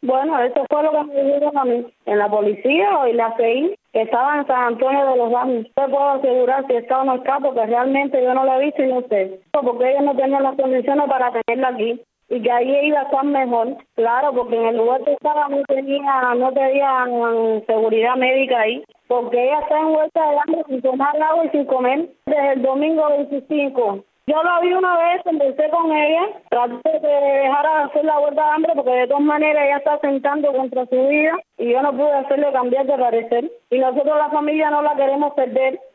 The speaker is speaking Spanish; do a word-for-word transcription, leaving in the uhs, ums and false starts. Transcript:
Bueno, eso fue lo que me dijeron a mí, en la policía o en la C I, que estaba en San Antonio de los Baños. No puedo asegurar si está o no está, porque realmente yo no la he visto y no sé. Porque ellos no tenían las condiciones para tenerla aquí. Y que ahí iba a estar mejor. Claro, porque en el lugar que estaba no tenía, no tenía seguridad médica ahí. Porque ella está en huelga de hambre sin tomar agua y sin comer desde el domingo veinticinco. Yo la vi una vez, empecé con ella, traté de dejar de hacer la huelga de hambre porque de todas maneras ella está atentando contra su vida y yo no pude hacerle cambiar de parecer. Y nosotros la familia no la queremos perder.